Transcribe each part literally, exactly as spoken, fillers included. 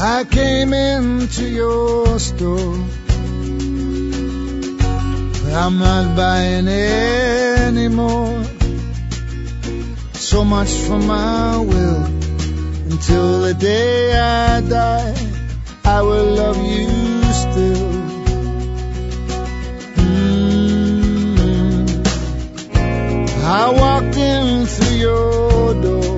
I came into your store, but I'm not buying anymore. So much for my will. Until the day I die, I will love you still. Mm-hmm. I walked in through your door.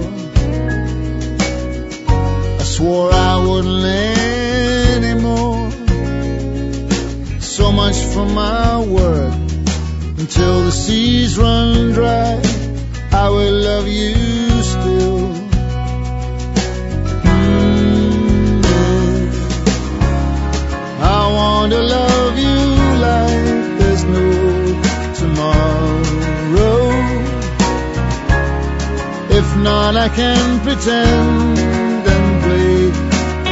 I swore I wouldn't anymore. So much for my word. Until the seas run dry, I will love you still. I want to love you like there's no tomorrow. If not, I can pretend and play the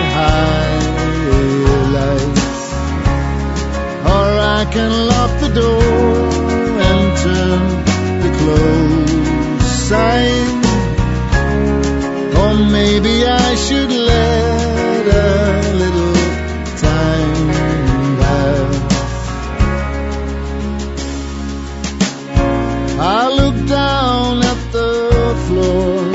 highlights, or I can lock the door and turn the close sign. Or maybe I should let a little time pass. I look down at the floor,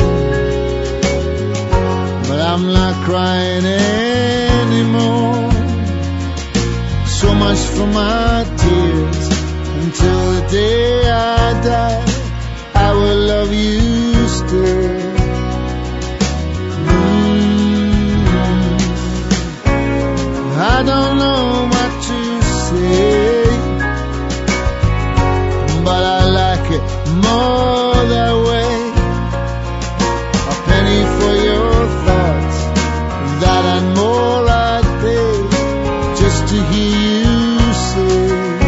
but I'm not crying anymore. So much for my tears. Until the day I die, I will love you still. I don't know what to say, but I like it more that way. A penny for your thoughts, that and more I'd pay just to hear you say,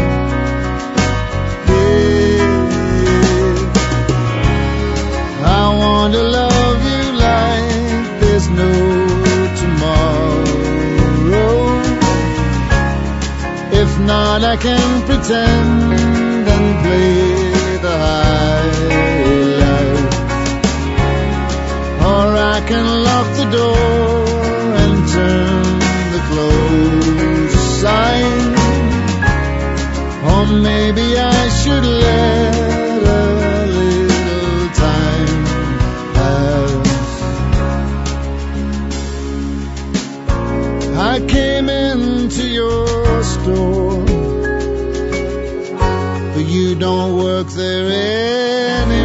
yeah. I want to love you like there's no tomorrow. If not, I can pretend and play the highlights, or I can lock the door and turn the close sign. Or maybe I should let a little time pass. I came into your store, but you don't work there anymore.